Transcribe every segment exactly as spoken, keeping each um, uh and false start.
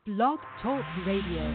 Blog Talk Radio.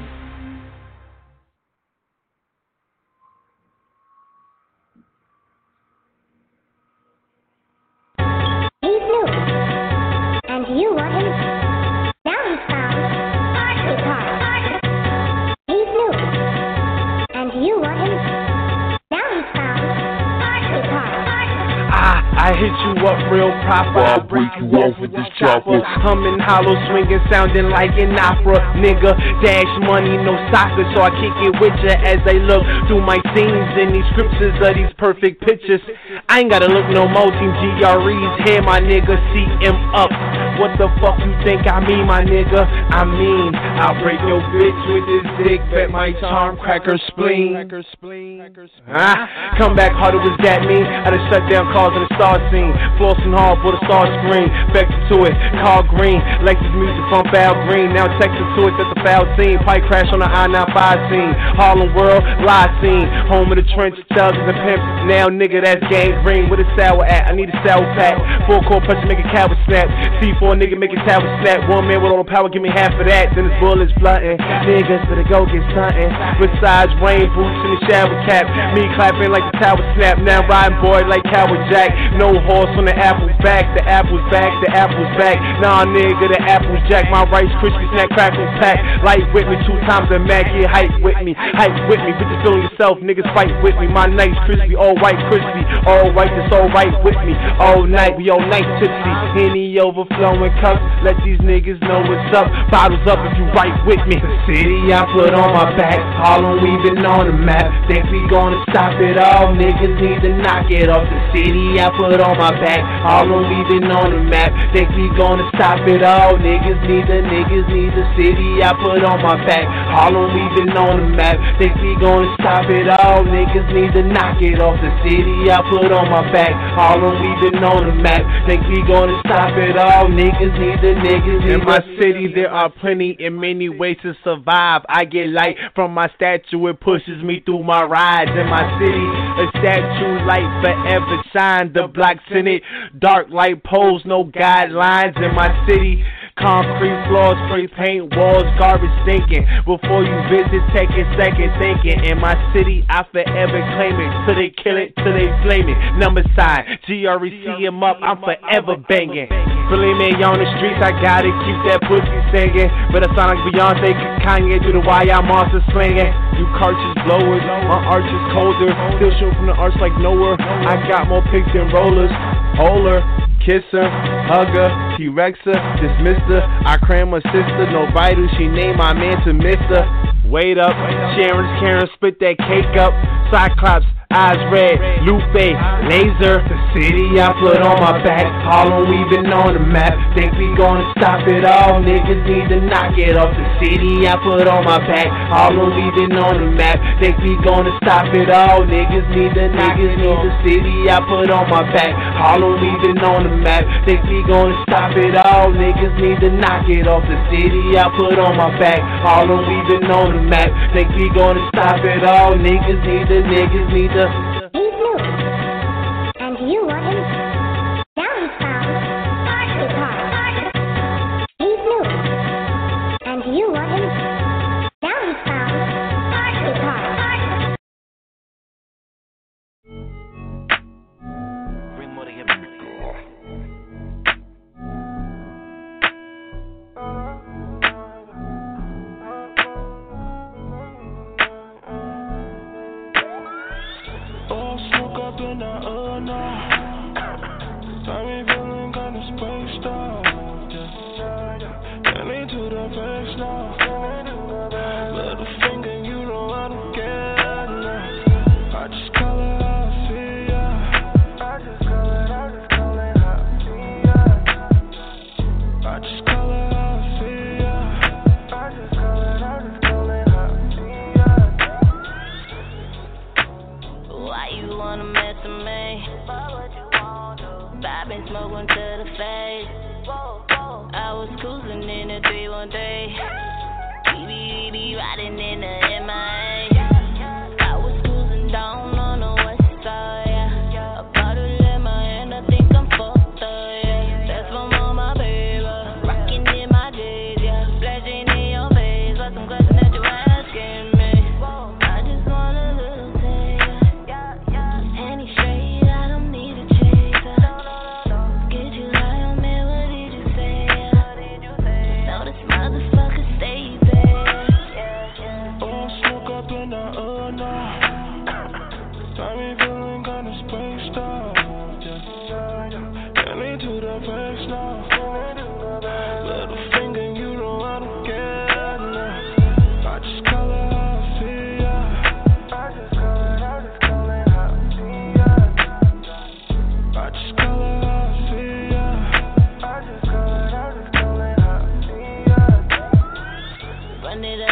He's new, and you want him. Now he's found his heart. He's new, and you want him. Now he's found his heart. Ah, I hit you up real proper. I break you off with this chopper. Humming hollow, swinging, sounding like an opera. Nigga, dash money, no soccer, so I kick it with ya as they look through my scenes in these scriptures of these perfect pictures. I ain't gotta look no more, team G R Es. Here, my nigga, C M up. What the fuck you think I mean, my nigga? I mean, I'll break your bitch with this dick, bet my charm crack her spleen. Ah, come back harder, was that mean? I done shut down cars in the star scene. Flossing hard for the star screen. Vector to it, call green. Lexus music from Al Green. Now Texas to it, that's a foul scene. Pipe crash on the I ninety-five scene. Harlem World, lie scene. Home of the trench, thousands and pimps. Now nigga, that's gang green. Where the sour at? I need a sour pack. Full court pressure, make a coward snap. C four nigga, make a tower snap. One man with all the power, give me half of that. Then his bullets blunting. Niggas better go get something. Besides rain boots and the shower cap. Me clapping like the tower snap. Now riding boy like Coward Jack. No horse on the apple's back. The apple's back, the apple's back. Nah nigga, the apple's jack. My rice crispy snack crackle pack. Light with me two times a Mac. Get hype with me, hype with me. Bitches feeling yourself, niggas fight with me. My nice crispy, all white crispy. All white, that's all right with me. All night, we all night tipsy. Henny overflowing cups. Let these niggas know what's up. Bottles up if you right with me. The city I put on my back. Harlem, we been on the map. Think we gonna stop it all. Niggas need to knock it off. The city I put on my back. Harlem, we been on the map. Think we gonna stop it all. Niggas need the niggas need the city I put on my back. Harlem, we been on the map. Think we gonna stop it all. Niggas need to knock it off. The city I put on my back. Harlem, we been on the map. Think we gonna stop it all. Niggas need the niggas need. In my city there are plenty and many ways to survive. I get light from my statue, it pushes me through my rides. In my city, a statue light forever shine. The blocks in it, dark light poles, no guidelines. In my city, concrete floors, spray paint walls, garbage stinking. Before you visit, take a second thinking. In my city, I forever claim it. Till they kill it, till they flame it. Number sign, G R E C em up, I'm forever banging. Really me on the streets, I gotta keep that pussy singing. But I sound like Beyonce, Kanye do the Y I monster slinging. You cartridge blowers, my arch is colder. Still shoot from the arch like Noah. I got more pics than rollers. Hold her, kiss her, hug her, T-Rex her, dismiss her. I cram her sister, no vital, she named my man to miss her. Wait up, Sharon's Karen, spit that cake up. Cyclops, eyes red, Lupe, laser. The city I put on my back. Harlem, we been on the map. Think we gonna stop it all. Niggas need to knock it off. The city I put on my back. Harlem, we been on the map. Think we gonna stop it all. Niggas need the niggas need the city I put on my back. Harlem, we been on the map. Think we gonna stop it all. Niggas need to knock it off. The city I put on my back. Harlem, we been on the map. Think we gonna stop it all. Niggas need the niggas need the. He's new, and you want him. Now he's found his heart. He's new, and you want him. Now he's found his heart. Bring more to him. In the uh, no. Got me feeling kinda spaced out. Getting to the face now. Little finger, you know I don't care now. I just call it how I see ya. I just call it, I just call it how I see ya. I just call it how I see ya. I just call it, I just call it how I see ya. Why you wanna mess with me? I've been smoking to the face. I was cruising in the three one three. We be, we be riding in the M I A. I was cruising down on the west side, yeah. A bottle in my hand, I think I'm fucked up, yeah. That's from all my baby. Rocking in my days, yeah. Flashing in your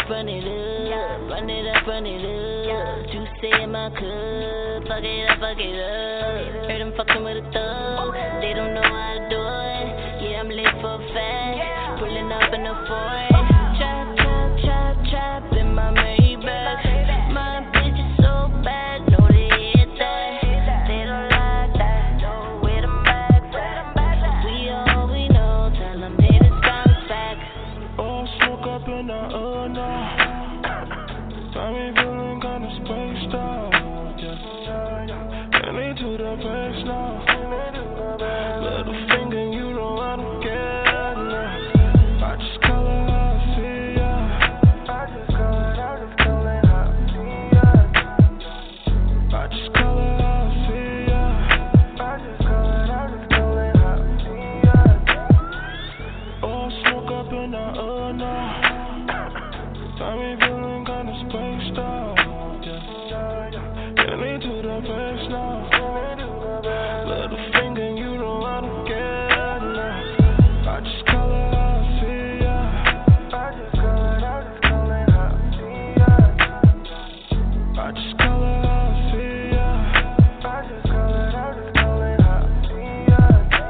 up, run it up, run it up, run it up. Juicy in my cup, fuck it up, fuck it up. Heard them fucking with a thug, they don't know how to do it. Yeah, I'm lit for a fact, pulling up in the foreign. Trap, trap, trap, trap in my Maybach. My bitch is so bad, know they hate that. They don't like that, where them bags at? We all we know, tell them haters bounce back. Oh, smoke up in the uh, now. Got me feeling kinda spaced out, yeah. And into the place now. Little finger, you know I don't care now. I just call it how I see ya. I just call it, I just call it how I see ya. I just call it how I see ya. I just call it, I just call it how I see ya. Oh, smoke up in the uh now. Got me feeling kinda spaced out, yeah. Get me to the place now. Little finger, you know I don't care now. I just call it how I see ya. I just call it, I just call it how I see ya. I just call it how I see ya. I just call it, I just call it how I see ya.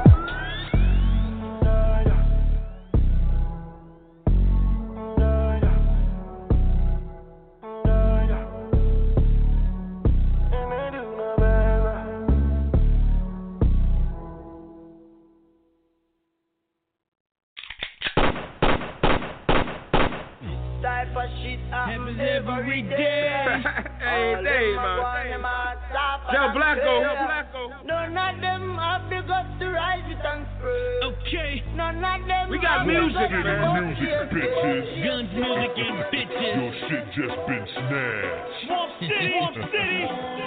Yeah, yeah. Yeah, yeah. Happens every day. Every day, man. Joe Blacko. Joe Blacko. None of them have the guts to rise with and spread. Okay. None of them. We got music, man. Music, bitches. Guns, music, and bitches. Your shit just been snatched. Swamp City. Swamp City.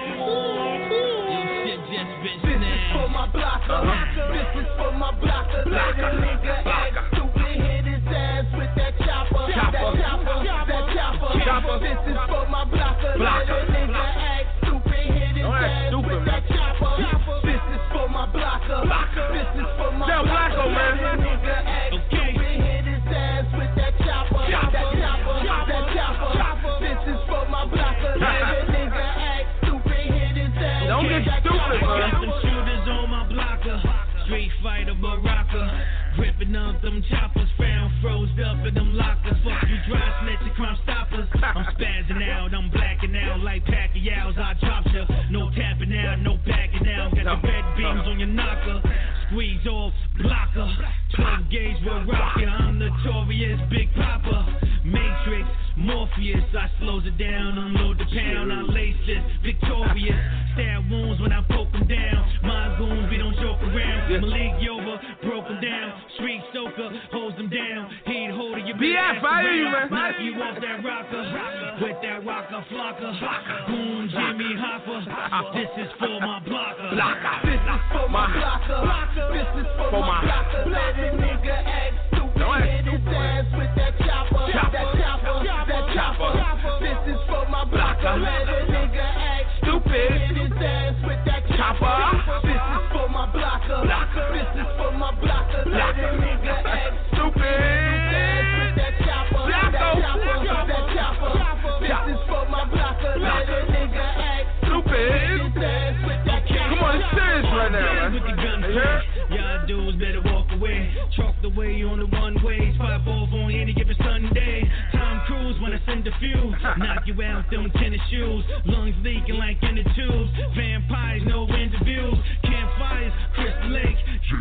Your shit just been This is snatched. for my blocker. This is for my blocker. Let a nigga act stupid, hit his ass with that chopper. That chopper, that chopper. This is for my blocker. Let a nigga act stupid, hit his ass with that chopper. This is for my blocker. This is for my blocker. Let a nigga act stupid, hit his ass with that chopper. That chopper, that chopper. This is for my blocker. Let a nigga act stupid, hit his ass. Don't get stupid, Got man. some shooters on my blocker. Street fighter Baraka. Ripping up them choppers. Found froze up in them lockers. Fuck you dry snitch and crime stoppers. I'm spazzing out. I'm blacking out like Pacquiao's. I drop ya. No tapping out. No backing out. Got the red beams on your knocker. Squeeze off. Blocker. twelve gauge will rock ya. I'm notorious. Big Papa. Matrix. Morpheus. I slows it down. Unload the pound. I lace this. Victorious. Stab wounds when I poke them down. My goons, we don't joke around. Malik Yoba, broke them down. Street Stoker, holds them down. He'd hold it, you B F, I hear you, man. Knock you off that rocker. With that rocker flocker. Boom, Jimmy Hopper. This is for my blocker. This is for my blocker. This is for my blocker. Let a nigga act stupid, hit his ass with that chopper. That chopper, that chopper. This is for my blocker. Let a nigga act stupid, hit his ass with that chopper. This is for my blocker. This is for my blocker. Let a nigga act stupid, hit his ass with that chopper. That chopper, that chopper. This is for my blocker. Let a nigga act stupid, hit his ass with that chopper. Come on, it's serious right now, man. With the gun You heard? y'all dudes better walk away. Chalk the way on the one ways. Five off on any given Sunday. Tom Cruise when I send a few. Knock you out them tennis shoes. Lungs leaking like in the tubes. Vampires, no interviews. Campfires, Crystal Lake.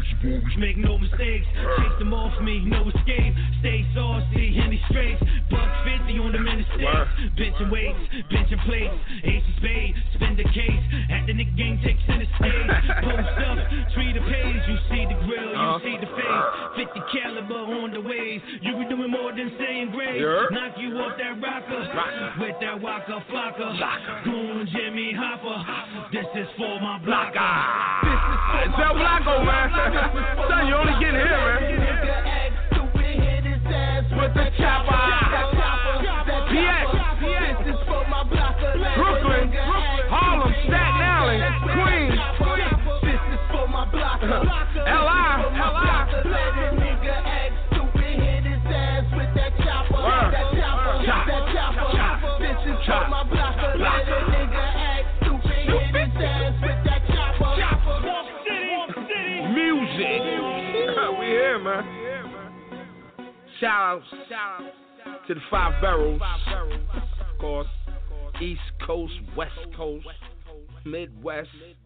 Make no mistakes. Take them off me, no escape. Stay saucy, any straights. Buck fifty on the interstate. Benching weights, benching plates. Ace of spade, spend the case. At the nigga gang, take center stage. Post up, treat the page. You see the grill, you see the face. fifty caliber on the waves. You be doing more than saying grace. Knock you off that rocker. With that waka flocka. Goon Jimmy Hopper. This is for my blocker. This is for It's my El Blacko, man. Son, you only getting here, man. nigga act stupid, hit his ass With the chopper. That chopper, that P X, chopper. This is for my blocker. Brooklyn, Harlem, Staten Island, Queens. This is for my blocker. L I, L I. Let a nigga act stupid, hit his ass with that chopper. That chopper, that Shout out to the five boroughs, of course, East Coast, West Coast, Midwest.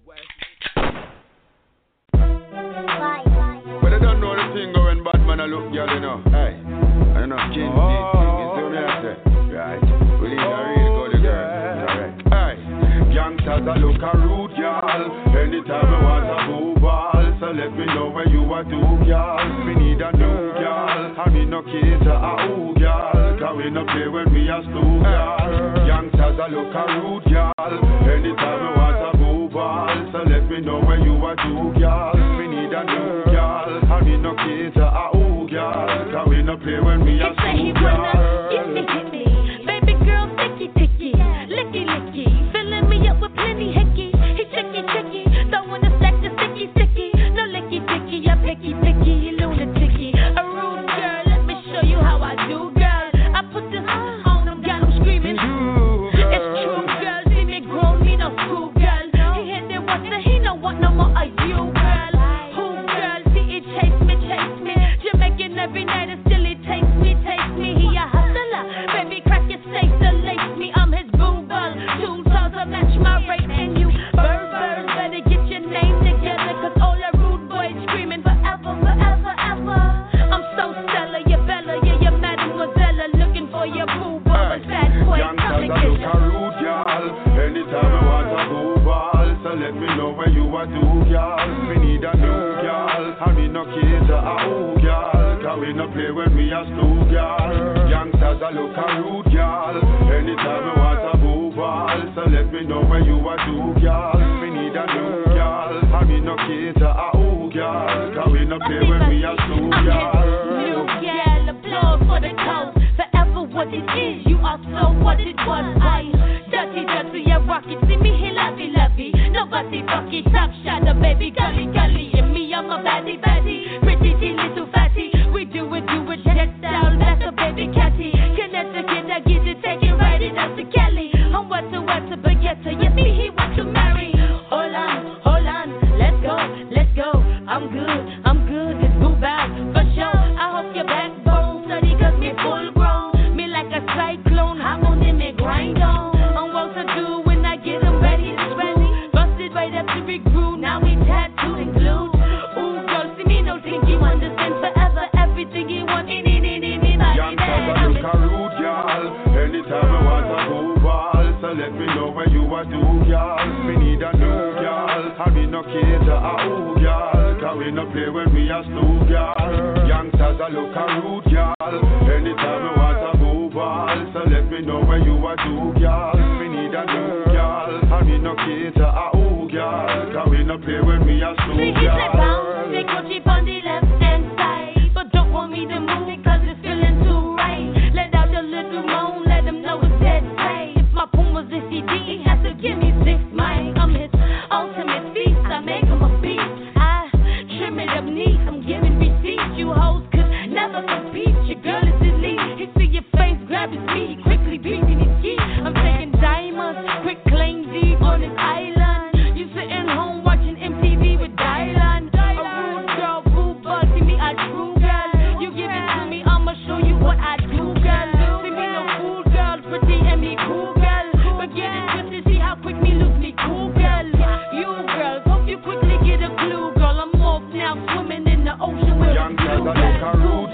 But I don't know the thing going bad, man. I look, girl, you know. Hey, I know skin deep thing. You see me, I say, right? We need a real good girl. Correct. Hey, youngsters, I look a rude, girl. Anytime I want a boo ball, so let me know where you are do, girl. We need a new girl. I mean no cater a ooh, girl. Cause we no play when we are stew, girl. Youngsters, I look a rude, girl. Anytime I want a boo ball, so let me know where you are do, girl. We need a new girl. I mean no cater a ooh, girl. Cause we no play when we are stew, girl. Hit me, hit me, baby girl, ticky, ticky, licky, licky, filling me up with plenty hickey. He chicky, chicky, throwing a stack of sticky, sticky, no licky, ticky, I picky, picky, lunatic-y. A rude girl, let me show you how I do, girl. I put this on them, got them screaming. It's true, girl, see me grown, me no school, girl. He hit it once and he no want no more of you, girl. Who, girl, see it chase me, chase me. Jamaican every night and still it takes me, takes me. He a hustler, baby, crack your safe to lace me. I'm his boo ball, two toes to match my rate and you. Bird, bird, better get your name together, cause all the rude boys screaming forever, forever, ever. I'm so stellar, you Bella, yeah, you Mademoiselle, looking for your boo ball, fat boy, come and get a rude girl. Anytime I want a boo ball, so let me know where you are do, girl. We need a new girl. I mean no cater a ooh, girl. Cause we no play when we are stew, girl. Youngsters, I look a rude girl. Anytime I want a boo ball, so let me know where you are do, girl. We need a new girl. I mean no cater a ooh, girl. Cause we no play when we are stew, girl. New girl, applause for the code. Forever what it is, you are so what it was. I dirty, dirty, yeah, rock it. See me here, lovey, lovey. Nobody fucky, top shot, the baby, gully, gully. And me, I'm a baddie, baddie. Pretty, tea, little fatty. We do it, do it, jet style, that's a baby catty. Connecticut, I get it, take it right in up to Cali. I'm what to what to baguette, yeah, me, he want to marry. Hold on, hold on, let's go, let's go. I'm good, I'm good, it's boo bad, for sure. I hope your backbone study, cause me full grown. Me like a cyclone, I'm on in me grind on. I'm what to do when I get them ready, it's ready. Busted right up to big groove, now we tattooed and glued. Ooh, girl, see me, no think you understand forever. Everything you want, in, in, in, in, in, youngsters, I look a rude girl. Anytime I want a boo ball, so let me know where you are do, girl. We need a new girl. I mean no cater a ooh, girl. Cause we no play when we are stew, girl. Youngsters, I look a rude girl. Anytime I want a boo ball, so let me know where you are do, girl. We need a new girl. I mean no cater a ooh, girl. Cause we no play when we are stew, girl. They go cheap on the left hand side, but don't want me to move cause it's feeling too right. Let out a little moan, let them know it's dead tight. If my Puma's a C D, he has to give me six mic. I'm his ultimate feast, I make him a beast. I trim it up neat, I'm giving receipts. You hoes could never compete, your girl is elite. He see your face, grab his feet, quickly beating his key. I'm taking diamonds, quick claim deep on his island. You sitting home watching M T V with Dylan. A rude girl, boo bug, see me a true girl. You give it to me, I'ma show you what I do, girl. See me no fool girl, pretty and me cool girl. But get it twisted, see how quick me lose me cool girl. You girls, hope you quickly get a clue, girl. I'm off now, swimming in the ocean with a blue girl.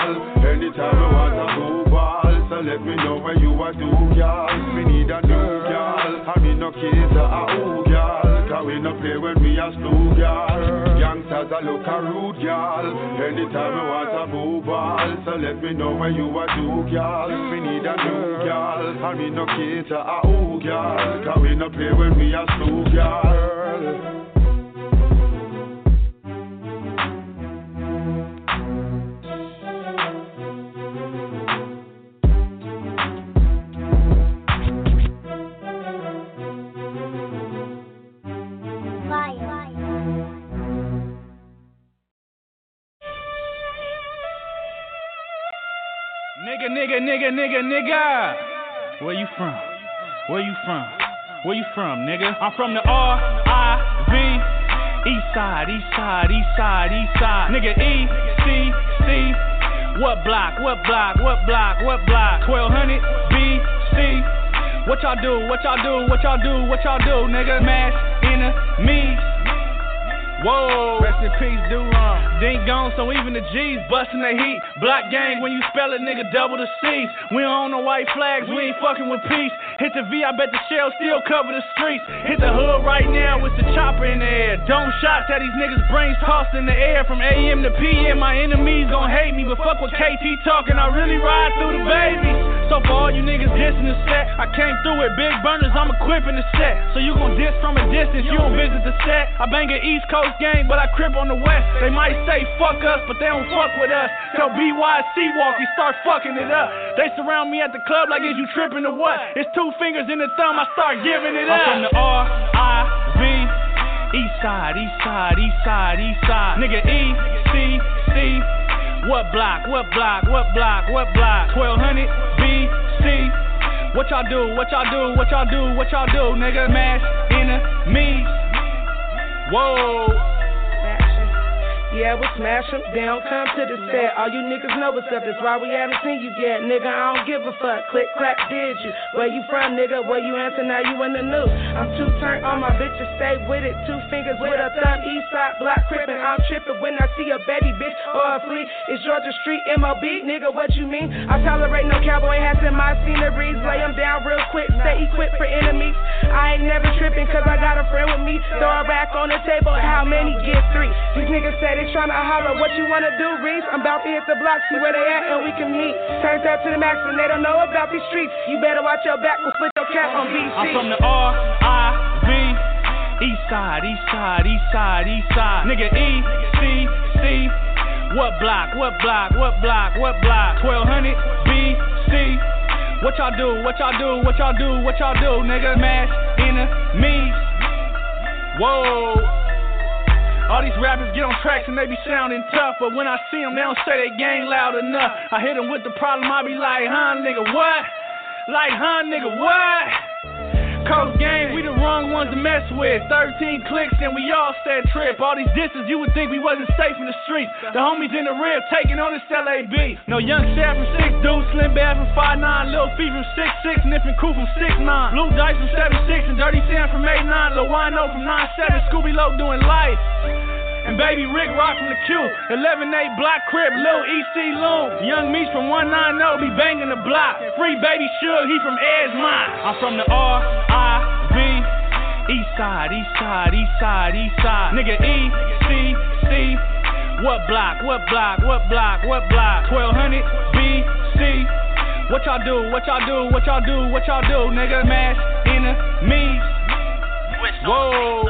Anytime I want a boo ball, so let me know where you are do, girl. We need a new girl. I mean no cater a ooh, girl. Cause we no play when we are stew, girl. Youngsters, I look a rude girl. Anytime I want a boo ball, so let me know where you are do, girl. We need a new girl. I mean no cater a ooh, girl. Cause we no play when we are stew, girl. Nigga, nigga, nigga, nigga, nigga. Where you from? Where you from? Where you from, nigga? I'm from the R I V. East side, east side, east side, east side. Nigga, E, C, C. What block? What block? What block? What block? twelve hundred B C. What y'all do? What y'all do? What y'all do? What y'all do, nigga? Mash enemies. Whoa. Rest in peace, do-run. Dink gone, so even the G's bustin' they heat. Block gang, when you spell it, nigga, double the C's. We don't own no white flags, we ain't fucking with peace. Hit the V, I bet the shell still cover the streets. Hit the hood right now with the chopper in the air. Dome shots at these niggas' brains tossed in the air. From A M to P M, my enemies gon' hate me. But fuck with K T talking, I really ride through the babies. So for all you niggas dissing the set, I came through with big burners, I'm equipping the set. So you gon' diss from a distance, you don't visit the set. I bang an East Coast gang, but I crib on the West. They might say fuck us, but they don't fuck with us. Tell B Y C walk, he start fucking it up. They surround me at the club like, is you tripping or what? It's two fingers in the thumb, I start giving it up. I'm from the R I V, East side, East side, East side, East side. Nigga E C C. What block? What block? What block? What block? twelve hundred B C. What y'all do? What y'all do? What y'all do? What y'all do, nigga? Mash enemies. Whoa. Yeah, we'll smash them down, come to the set. All you niggas know what's up, that's why we haven't seen you yet. Nigga, I don't give a fuck. Click, clap, did you? Where you from, nigga? Where you answer, now you in the news. I'm too turned on my bitches, stay with it. Two fingers with a thumb, east side, block crippin'. I'm trippin' when I see a baby bitch or a flea. It's Georgia Street, M O B, nigga, what you mean? I tolerate no cowboy hats in my sceneries. Lay them down real quick, stay equipped for enemies. I ain't never trippin' cause I got a friend with me. Throw a rack on the table, how many get three? These niggas say they tryna holler, what you wanna do, Reese? I'm about to hit the block, see where they at, and we can meet. Turns out to the max, and they don't know about these streets. You better watch your back, we'll split your cap on B C. I'm from the R I V, East side, East side, East side, East side. Nigga E C C. What block? What block? What block? What block? twelve hundred B C. What y'all do? What y'all do? What y'all do? What y'all do, nigga? Mash enemies. Whoa. All these rappers get on tracks and they be sounding tough, but when I see them, they don't say they gang loud enough. I hit them with the problem, I be like, huh, nigga, what? Like, huh, nigga, what? Coast gang, we the wrong ones to mess with. thirteen clicks and we all said trip. All these disses, you would think we wasn't safe in the streets. The homies in the rib taking on this L A B. No young Shad from six two, Slim Bad from five nine, Lil Fee from six six, Nippin' Crew from six nine, Blue Dice from seven six, and Dirty Sam from eight nine, Lil Wino from nine seven, Scooby Low doing life. And Baby Rick Rock from the Q, eleven eight Block Crib, Lil E C Loon. Young Meech from one nine zero be banging the block. Free Baby Suge, he from Edgemont. I'm from the R I V, East side, East side, East side, East side. Nigga E C C. What block? What block? What block? What block? twelve hundred B C. What y'all do? What y'all do? What y'all do? What y'all do, nigga? Mash enemies. Whoa.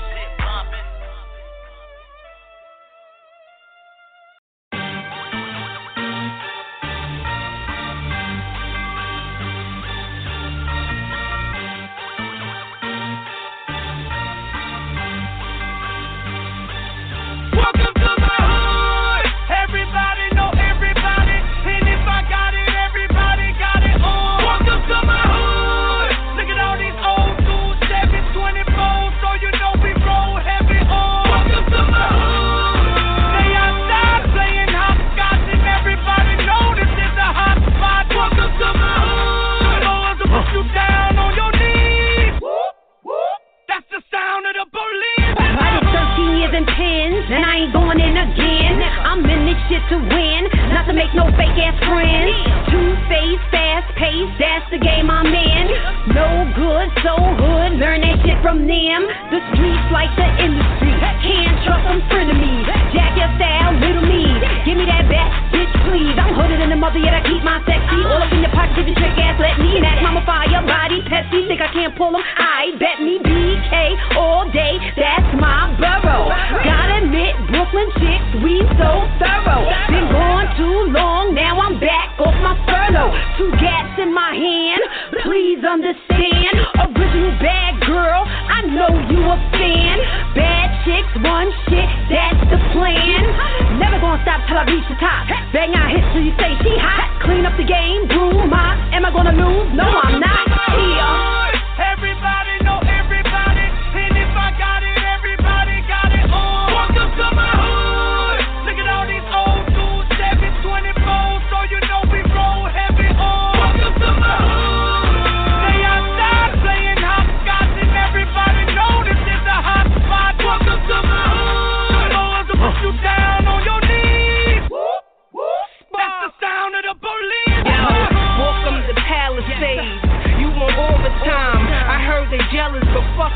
And I ain't going in again. I'm in this shit to win, not to make no fake ass friends. Two-faced, fast-paced, that's the game I'm in. No good, so hood, learn that shit from them. The streets like the industry, can't trust them frenemies. Jack your style, little me, give me that back, bitch please. I'm hooded in the mother, yet I keep my sexy. All up in your pocket, give you trick ass, let me. That mama fire, body, Pepsi, think I can't pull them? I bet me B K all day, that's my borough. Gotta admit, Brooklyn chicks, we so thorough. Been gone too long, now I'm back off my furlough. Two gats in my hand, please understand. Original bad girl, I know you a fan. Bad chicks, one shit, that's the plan. Never gonna stop till I reach the top. Bang out hits till you say she hot. Clean up the game, broom mop. Am I gonna lose? No, I'm not. Here. Everybody know everybody, and if I got it, everybody got it on. Welcome to my hood. Look at all these old dudes, seven twenty-four.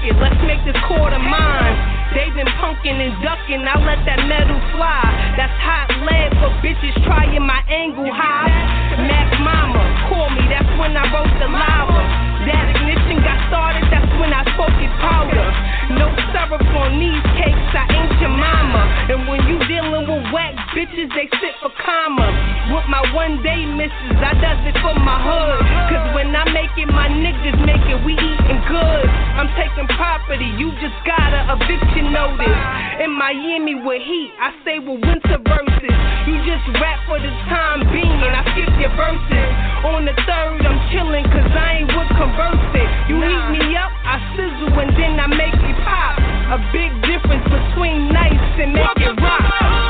it, let's make this quarter mine. They been punkin' and ducking, I let that metal fly. That's hot lead for bitches trying my angle high. Mac Mama, call me, that's when I wrote the lava. That ignition got started, that's when I spoke it powder. No syrup on these cakes, I ain't your mama. And when you dealing with whack bitches, they sit for comma. With my one day misses, I does it for my hood. Cause when I make it, my niggas make it, we eatin' good. I'm taking property, you just got a eviction notice. In Miami with heat, I say with winter verses. You just rap for the time being, I skip your verses. On the third, I'm chillin' cause I ain't with conversing. You heat me up, I sizzle and then I make it pop. A big difference between nice and make it rock.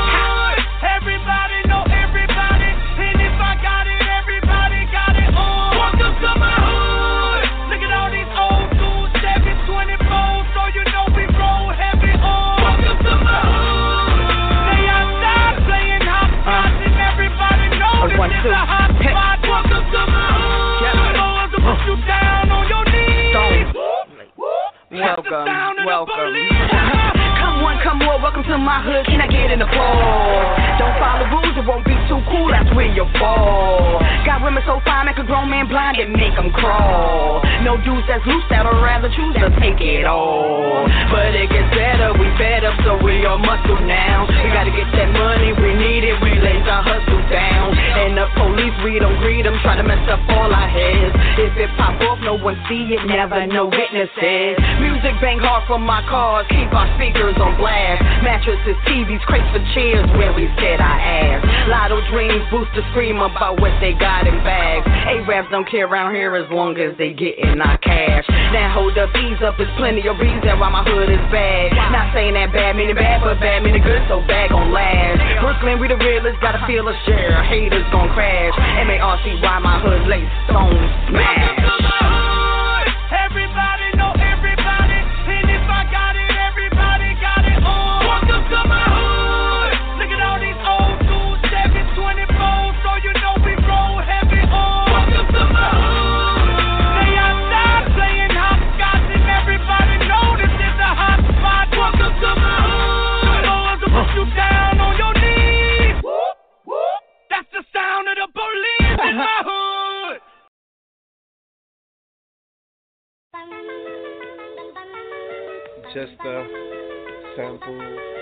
Everybody know everybody, and if I got it, everybody got it on. Welcome to my hood. Look at all these old dudes, seven twenty-four, so you know we roll heavy on. Welcome to my hood. They outside playing hopscotch, and everybody knows this is a hot spot. Welcome to my hood. Yeah. Lord, to put you down on your knees. Welcome, welcome. Come one, come more, welcome to my hood. Can I get an applause? Don't follow rules, it won't be too cool, that's where you fall. Got women so fine, make a grown man blind and make them crawl. No dudes that's loose, that'll rather choose to take it all. But it gets better, we fed up, so we all muscle now. We gotta get that money, we need it, we lays our hustle down. And the police, we don't greet them, try to mess up all our heads. If it pop off, no one see it, never no witnesses. Music bang hard from my cars, keep our speakers on blast. Mattresses, T Vs, crates for chairs where we sit our ass. Lotto dreams, booster scream about what they got in bags. A-Raps don't care around here as long as they gettin' our cash. Now hold up, ease up, there's plenty of reason why my hood is bad. Not saying that bad meaning bad, but bad meaning good, so bad gon' last. Brooklyn, we the realest, gotta feel a share. Haters gon' crash. M A R C Y, my hood lace, stone smash. Everybody know everybody, and if I got it, everybody got it on. Welcome to my hood. Look at all these old dudes, seven twenty-four, so you know we roll heavy on. Welcome to my hood. They outside playing hopscotch, and everybody know this is a hot spot. Welcome to my hood. Lord, to put you down on your knees. That's the sound of the police in my hood. Just a sample,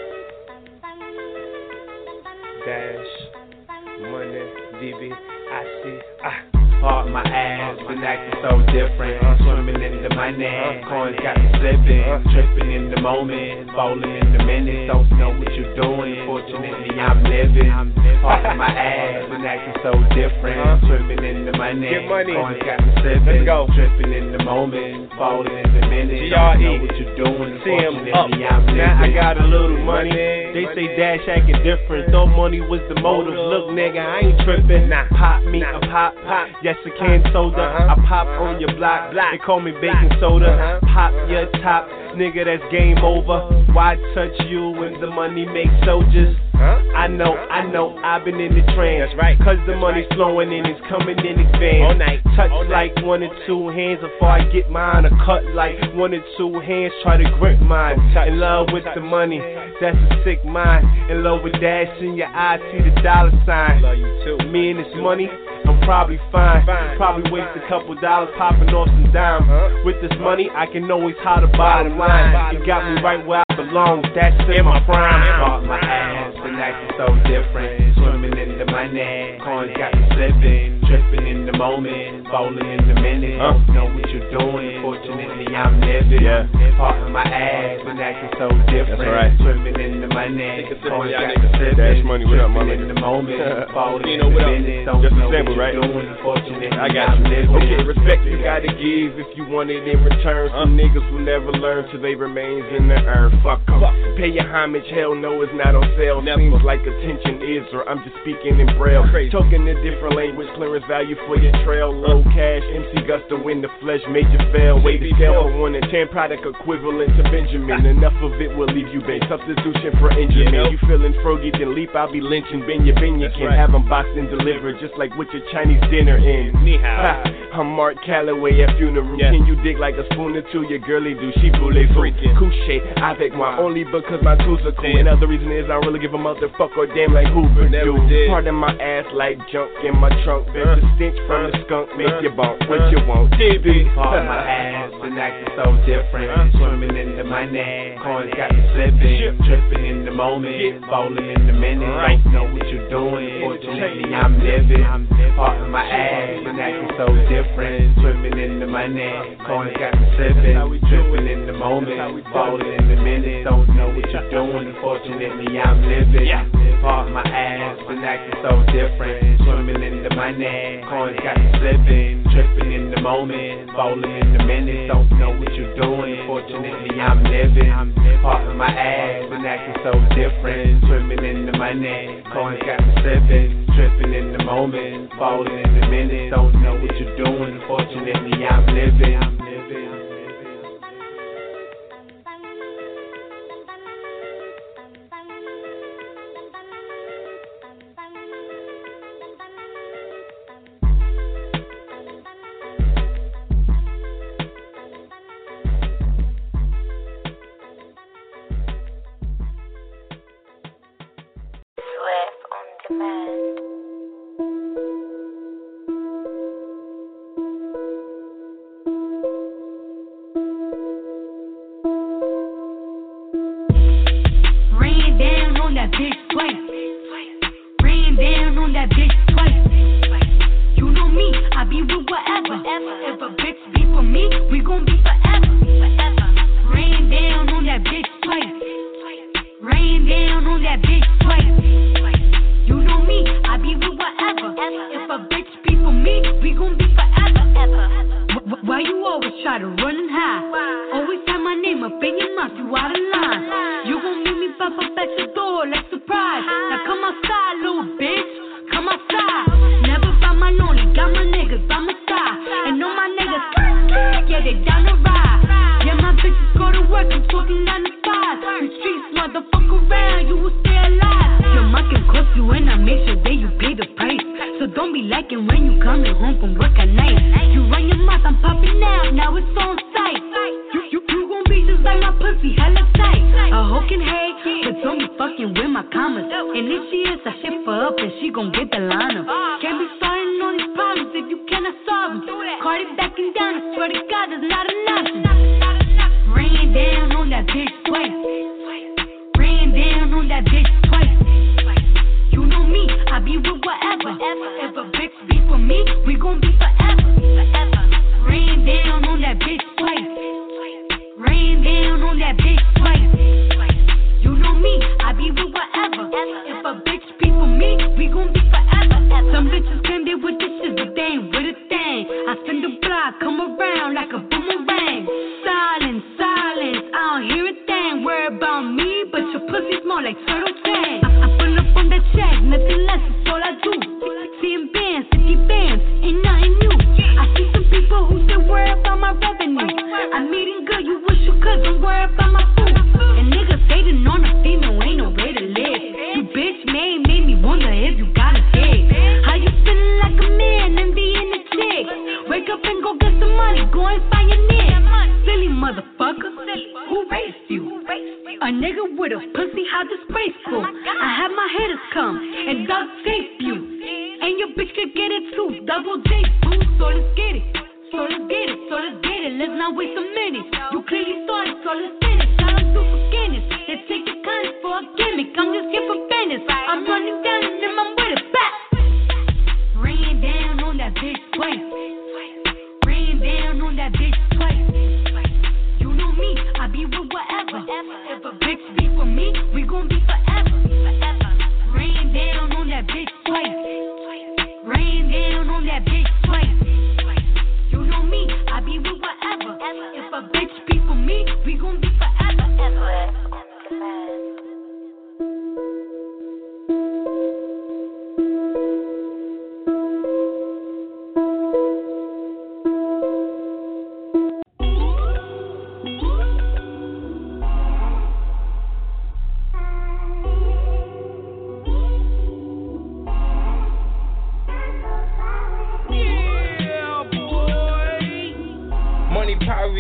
dash, money, D B, I see, ah. Part my ass, been acting so different. I'm swimming in the money, coins got me slipping, tripping in the moment, falling in the minute. Don't know what you're doing, fortunately I'm living. Part my ass, been acting so different. Swimming in the money, coins got me slipping, tripping in the moment, falling in the minute. Don't know what you're doing, fortunately I'm living. Now I got a little money. They say Dash acting different. Thought money was the motive. Look, nigga, I ain't tripping. Nah, pop me a pop, pop. Yes, a can soda. Uh-huh. I pop on your block. They call me baking soda. Uh-huh. Pop your top, nigga, that's game over. Why touch you when the money makes soldiers? Huh? I know, I know, I've been in the trance. That's right. Cause the money's flowing and it's coming in advance. All night. Touch All night. Like one or two hands before I get mine. Or cut like one or two hands, try to grip mine. In love with the money, that's a sick mind. In love with Dash in your eyes, see the dollar sign. Love you too. Me and this money, I'm probably fine. fine. Probably waste a couple dollars popping off some dimes. Uh-huh. With this money, I can always hide the bottom line. It got me right where I belong. That's in my prime. Caught my ass, been acting so different. Swimming in the money, coins got me slipping. Tripping in the moment, falling in the minute. Uh. Don't know what you're doing. Fortunately, I'm living. Yeah. Part my ass, been acting so different. That's right. Swimming in the money, coins got me slipping. Dash money, what up, my nigga? In the moment, falling in the minute. Don't know what you're right. doing. Fortunately, I got you. Okay, respect you gotta give if you want it in return. Some uh. niggas will never learn till they remains in the earth. Fuck em. Pay your homage, hell no, it's not on sale. Never. Seems like attention is, or I'm just speaking in braille. Crazy. Talking a different language, clearance value for your the trail, low cash, M C Gusto in the flesh, major fail. Weight the scale for one and ten, product equivalent to Benjamin. Enough of it will leave you bait. Substitution for engine. You feeling froggy, then leap, I'll be lynching. Ben you, Ben you can have them boxed and delivered, just like with your Chinese dinner in. Ha, I'm Mark Calloway at funeral. Yeah. Can you dig like a spoon or two? Your girlie do, she boule freaking. Couche, avec moi, only because my tools are cool. Another reason is I don't really give a motherfucker or damn like Hoover do. Pardon my ass like junk in my trunk. There's a stench from the skunk, make you bump what you want. D B. Pardon my ass, and acting so different. Swimming in the money, coins got me slipping. Tripping in the moment, bowling in the minute. Don't know what you're doing, fortunately I'm living. Pardon my ass, and acting so different. Swimming in the money, coins got me slipping. Tripping in the moment, bowling in the minute. Don't know what you're doing, fortunately I'm living. Pardon my ass, and acting so different. Swimming in the money, coins got me slipping. Tripping in the moment, bowling in the minute. Don't know what you're doing, fortunately I'm living. Pardon my ass, and acting so different. Swimming in the money, coins got me slipping. Tripping in the moment, bowling in the minute. Don't know what you're doing, fortunately I'm living.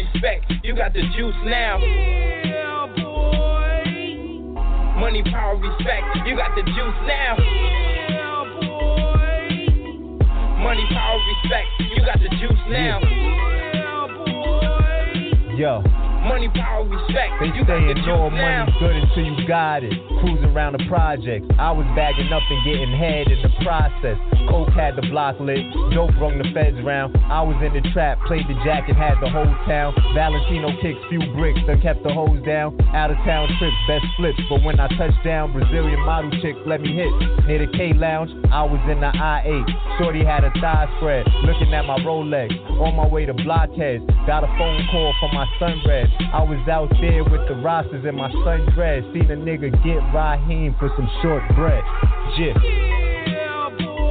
respect, you got the juice now. Yeah, boy. Money, power, respect, you got the juice now. Yeah, boy. Money, power, respect, you got the juice now. Yeah, boy. Yo. Money, power, respect. They you got the saying no juice now. money's good until you got it. Cruising around the projects. I was bagging up and getting head in the process. Coke had the block lit. Dope brung the feds round. I was in the trap, played the jacket, had the whole town. Valentino kicks, few bricks, then kept the hose down. Out of town trips, best flips. But when I touched down, Brazilian model chicks let me hit. Near the K Lounge, I was in the I eight. Shorty had a thigh spread, looking at my Rolex. On my way to Blockheads, got a phone call from my son Red. I was out there with the rosters in my sundress. Seen a nigga get Raheem for some short bread. Jip. Yeah,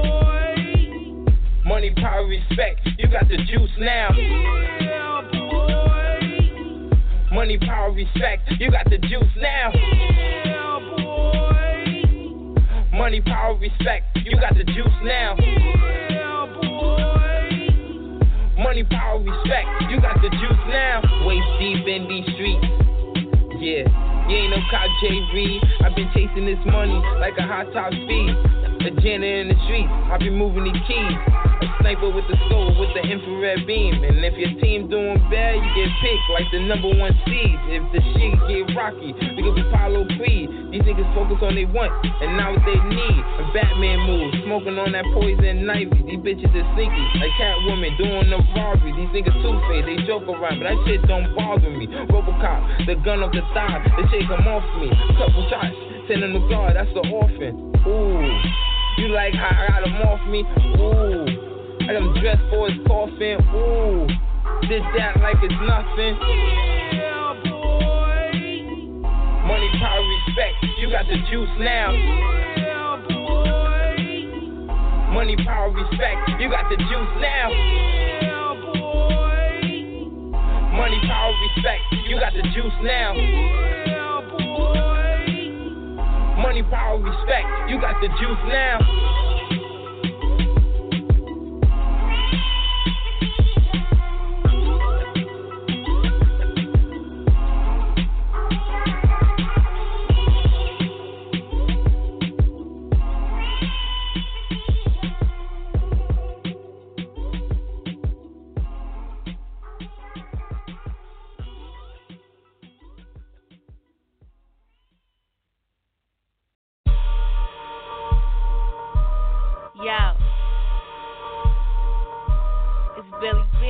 boy. Money, power, respect, you got the juice now. Yeah, boy. Money, power, respect, you got the juice now. Yeah, boy. Money, power, respect, you got the juice now. Yeah, boy. Money, power, respect, you got the juice now. Waist deep in these streets, yeah. You ain't no cop J V. I've been chasing this money like a hot top speed. A janitor in the streets, I be moving these keys. A sniper with the scope with the infrared beam. And if your team doing bad, you get picked like the number one seed. If the shit get rocky, we could be Apollo Creed. These niggas focus on they want and not what they need. A Batman move, smoking on that poison ivy. These bitches are sneaky, like Catwoman doing a robbery. These niggas two-faced, they joke around, but that shit don't bother me. Robocop, the gun off the thigh, the shit come off me. Couple shots, send him to God, that's the orphan. Ooh. You like how I got him off me? Ooh. I got him dressed for his coffin. Ooh. This, that, like it's nothing. Yeah, boy. Money, power, respect, you got the juice now. Yeah, boy. Money, power, respect, you got the juice now. Yeah, boy. Money, power, respect, you got the juice now. Yeah, boy. Money, power, respect, you got the juice now. Yo, it's Billy B,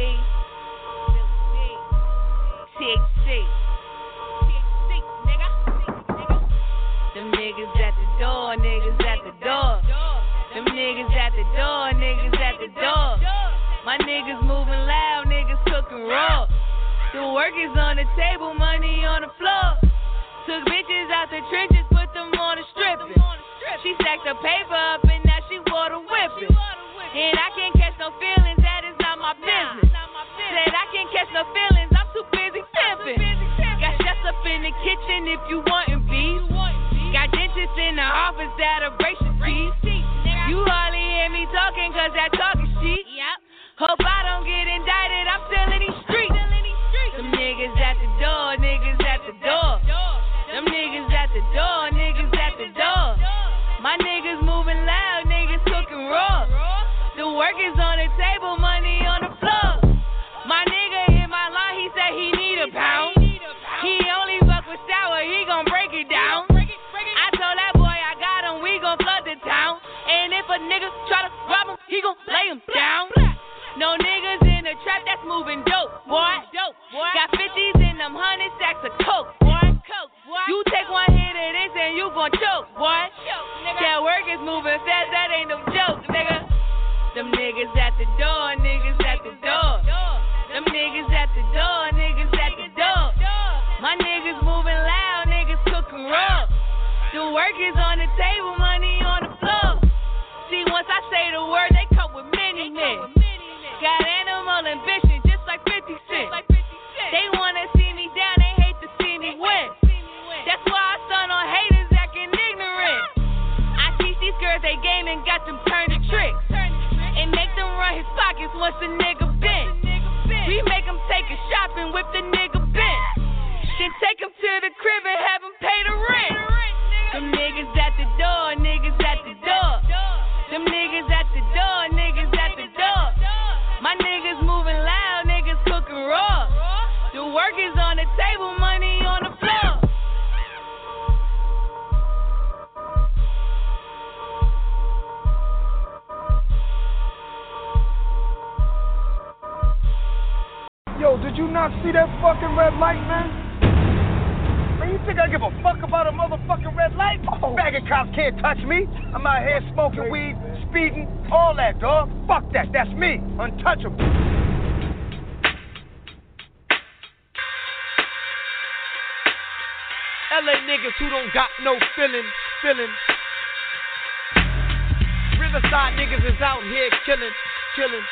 T H C, nigga. Them niggas at the door, niggas at the door. Them niggas at the door, niggas at the door. My niggas moving loud, niggas cooking raw. The work is on the table, money on the floor. Took bitches out the trenches, put them on the stripping. She stacked the paper up and now she water whipping. And I can't catch no feelings, that is not my business. Said I can't catch no feelings, I'm too busy pimping. Got chefs up in the kitchen if you wantin' beef. Got dentists in the office that'll break your teeth. You hardly hear me talking cause that talking shit. Hope I don't get indicted, I'm still in these streets. Them niggas at the door, niggas at the door. Them niggas at the door, niggas at the door. My niggas moving loud, niggas cooking raw. The work is on the table, money on the floor. My nigga hit my line, he said he need a pound. He only fuck with sour, he gon' break it down. I told that boy I got him, we gon' flood the town. And if a nigga try to rob him, he gon' lay him down. No niggas in the trap that's moving dope, boy. Got fifties in them hundred stacks of coke, boy. You take one hit of this and you gon' choke, boy. That work is moving fast, that ain't no joke, nigga. Them niggas at the door, niggas at the door. Them niggas at the door, niggas at the door. My niggas moving loud, niggas cooking raw. The work is on the table, money on the floor. See, once I say the word, they come with many men. Got animal ambition, just like fifty cent. They wanna see me down, they hate to see me win. That's why I stun on haters acting ignorant. I teach these girls they game and got them turn to tricks. And make them run his pockets once a nigga bent. We make him take a shopping with the nigga bent. Then take him to the crib and have him pay the rent. Them niggas at the door, niggas at the door. Them niggas at the door, niggas at the door. My niggas moving loud, niggas cooking raw. The work is on the table, money on the floor. Yo, did you not see that fucking red light, man? Man, you think I give a fuck about a motherfucking red light? Oh. Bagging cops can't touch me. I'm out here smoking weed, speeding, all that, dog. Fuck that, that's me, untouchable. L A niggas who don't got no feeling, feeling. Riverside niggas is out here killing, killing.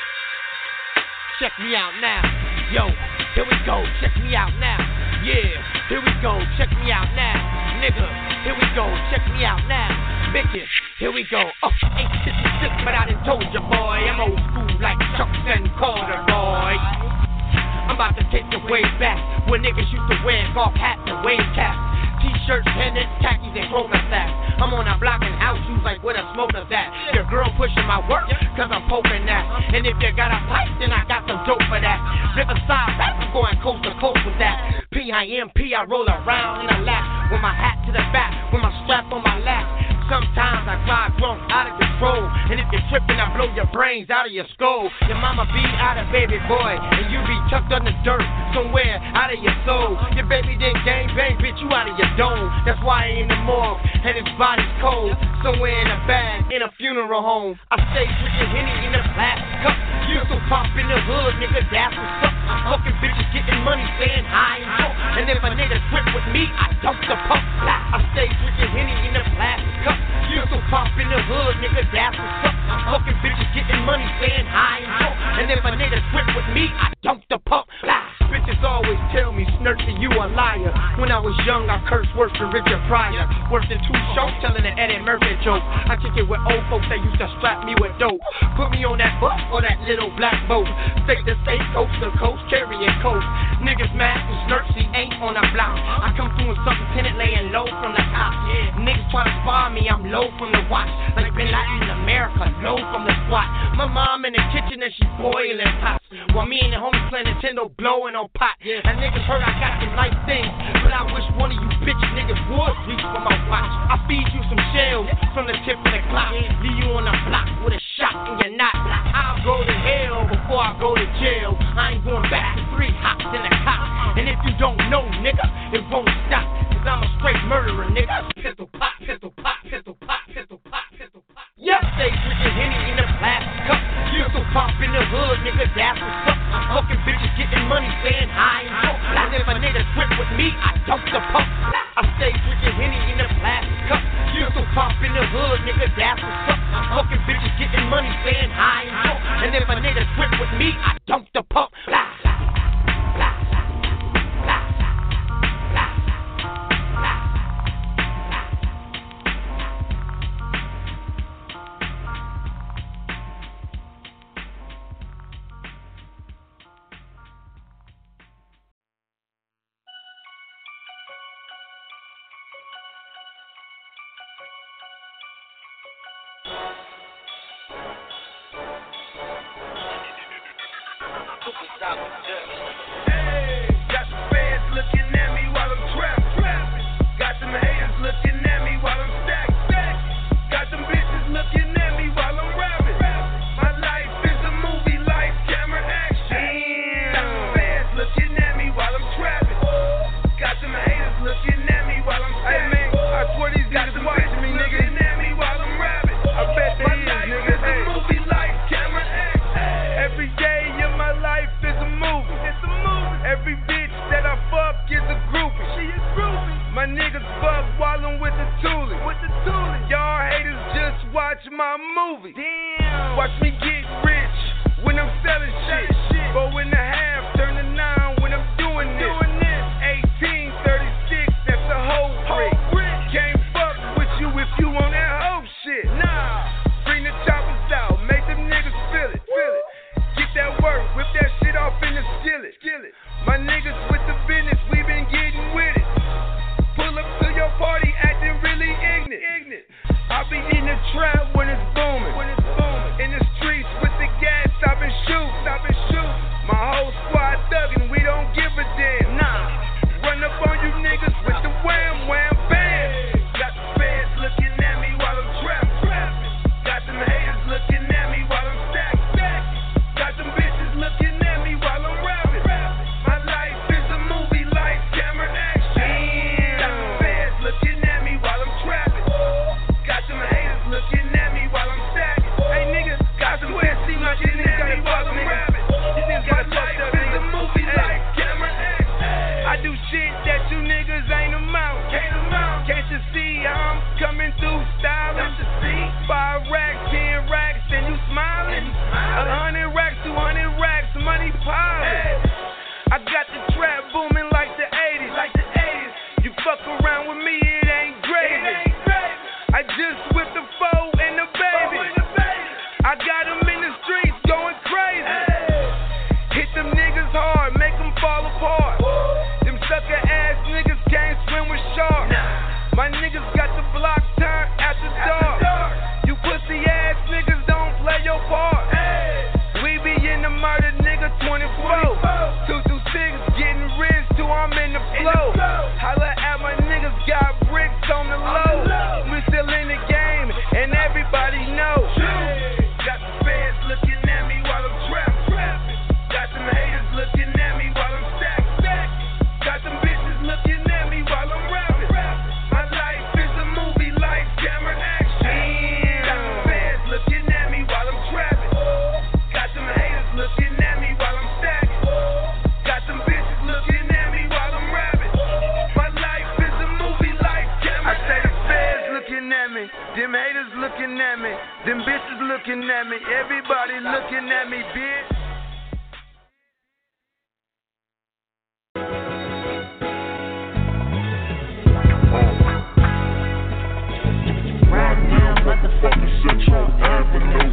Check me out now, yo, here we go, check me out now, yeah, here we go, check me out now, nigga, here we go, check me out now, bitches, here we go, oh, ain't shit to sip, but I done told ya, boy, I'm old school like Chucks and corduroy. I'm about to take the way back when niggas used to wear golf hats and wave caps. T-shirts, pendants, khakis, and clothing sacks. I'm on a block and house shoes like where the smoker's at. Your girl pushing my work, cause I'm poking that. And if you got a pipe, then I got some dope for that. Riverside rap, I'm going coast to coast with that. P I M P, I roll around in a lap with my hat to the back, with my strap on my lap. Sometimes I drive drunk out of control, and if you're tripping, I blow your brains out of your skull. Your mama be out of baby boy, and you be tucked under dirt somewhere out of your soul. Your baby didn't gang bang, bitch, you out of your dome. That's why I in the morgue, and his body's cold. Somewhere in a bag, in a funeral home. I stay drinking Henny in a plastic cup. You so pop in the hood, nigga, that's what's up. Fucking bitches getting money, saying hi and ho. And if a nigga trip with me, I dump the pump. I stay drinking Henny in a plastic cup. You so pop in the hood, nigga, that's what's up. Fucking bitches getting money, saying hi and ho. And if a nigga trip with me, I dump the pump. Bitches always tell me, Snurky, you a liar. When I was young, I cursed worse than Richard Pryor. Worse than two shows, telling an Eddie Murphy joke. I kick it with old folks that used to strap me with dope. Put me on that bus or that little black boat. State to state, coast to coast, carrying coast. Niggas mad and Snurky ain't on the block. I come through in something tenant laying low from the cops. Yeah. Niggas try to spar me, I'm low from the watch. Like Bin Laden in America, low from the squat. My mom in the kitchen and she boiling pots. While me and the homies play Nintendo blowing on pot. Yeah. And niggas heard I got some nice things, but I wish one of you bitch niggas would reach for my watch. I feed you some shells from the tip of the clock. Leave you on the block with a shot in your knot. I'll go to hell before I go to jail. I ain't going back to three hops in the cop. And if you don't know, nigga, it won't stop. Cause I'm a straight murderer, nigga. Pistol pop, pistol pop, pistol pop, pistol pop, pistol pop. Yep, stay drinking Henny in the plastic cup. You so pop in the hood, nigga, that's what's up. Fucking bitches getting money, saying hi and ho. And if a nigga trip with me, I dump the pump. I stay drinking Henny in the plastic cup. You so pop in the hood, nigga, that's what's up. Fucking bitches getting money, saying hi and ho. And if a nigga trip with me, I dump the pump. Blah, blah. Hey, got some fans looking at me while I'm trapping. Got some haters looking at me while I'm stacking. Got some bitches looking at me while I'm rapping. My life is a movie, life, camera, action. Got some fans looking at me while I'm trapping. Got some haters looking at me while I'm stacking. Hey man, I swear these guys are watching me, nigga. Looking at me while I'm rapping. I bet they is, nigga. It's a movie, life, camera, action. Every day in my life is a movie. It's a movie. Every bitch that I fuck is a groupie. She is groupie. My niggas fuck while I'm with the toolie. With the toolie. Y'all haters just watch my movie. Damn. Watch me get rich when I'm selling shit. shit. Four and a half, turn to nine when I'm doing this. Doing this. eighteen thirty-six, that's a whole brick. Can't fuck with you if you on that whole shit. Nah. Bring the choppers out, make them niggas feel it. Feel it. Get that work, whip that shit off in the skillet. skillet. flow. Holla at my niggas, got bricks on the low. We still in the game, and everybody knows. Got the fans looking at me while I'm trapping. Got them haters looking at me while I'm stacking. Got them bitches looking at me while I'm rapping. My life is a movie, life, camera, action. Got them fans looking at me while I'm trapping. Got them haters looking at me while I'm stacking. Got them bitches looking at me while I'm rapping. My life is a movie, life, camera, I say the fans looking at me. Them haters looking at me. Them bitches looking at me. Everybody looking at me, bitch. Right now, motherfucking Central Avenue.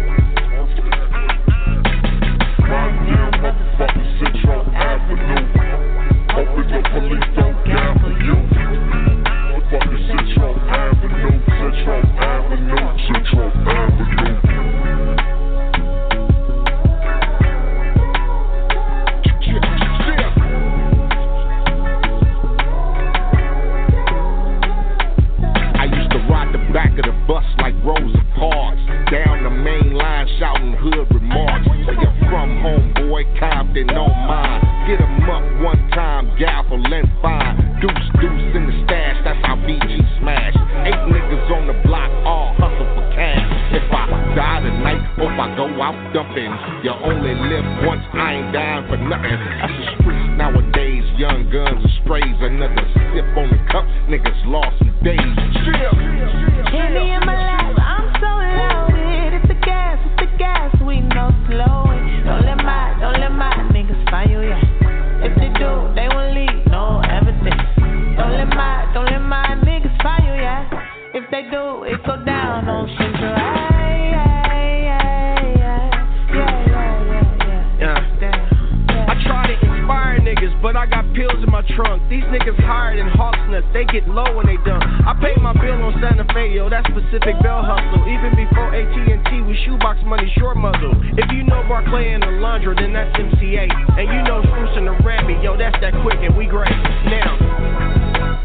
Right now, motherfucking Central Avenue. Hoping the police don't gamble you. Motherfucking Central Avenue, Central Avenue, Central Avenue. Back of the bus like Rosa Parks. Down the main line shouting hood remarks. Where you from, homeboy? Compton, don't mind. Get 'em up one time, gavel and fine. Deuce, deuce in the stash, that's how B G smash. Eight niggas on the block, all hustle for cash. If I die tonight, or if I go out dumping, you only live once, I ain't dying for nothing. That's the streets nowadays, young guns and strays. Another sip on the cup, niggas lost some days. Strip. Hit me in my lap, I'm so loaded. It's the gas, it's the gas, we no slow it. Don't let my, don't let my niggas find you, yeah. If they do, they won't leave, no evidence. Don't let my, don't let my niggas find you, yeah. If they do, it go down on Central. Ay, ay, ay, ay. Yeah, yeah, yeah, yeah. Yeah. I try to inspire niggas, but I got pills in my trunk. These niggas higher than Hawks nuts, they get low when they done. I paid my bill on Santa Fe, yo, that's Pacific Bell Hustle. Even before A T and T with shoebox money, short muzzle. If you know Barclay and Alondra, then that's M C A. And you know Spruce and the Rammy, yo, that's that quick and we great. Now.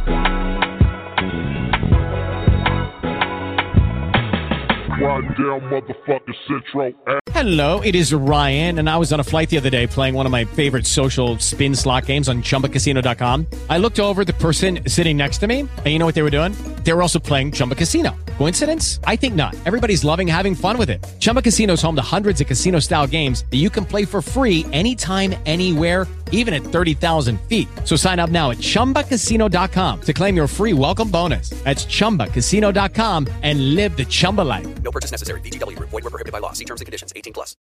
Riding down motherfucking Central Avenue. Hello, it is Ryan, and I was on a flight the other day playing one of my favorite social spin slot games on Chumba Casino dot com. I looked over at the person sitting next to me, and you know what they were doing? They were also playing Chumba Casino. Coincidence? I think not. Everybody's loving having fun with it. Chumba Casino is home to hundreds of casino-style games that you can play for free anytime, anywhere, even at thirty thousand feet. So sign up now at Chumba Casino dot com to claim your free welcome bonus. That's Chumba Casino dot com and live the Chumba life. No purchase necessary. V G W. Void where prohibited by law. See terms and conditions. eighteen plus.